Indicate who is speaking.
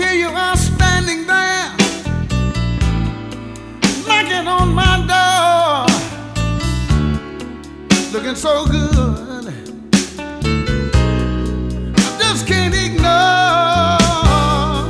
Speaker 1: here you are standing there, knocking on my door, looking so good. I just can't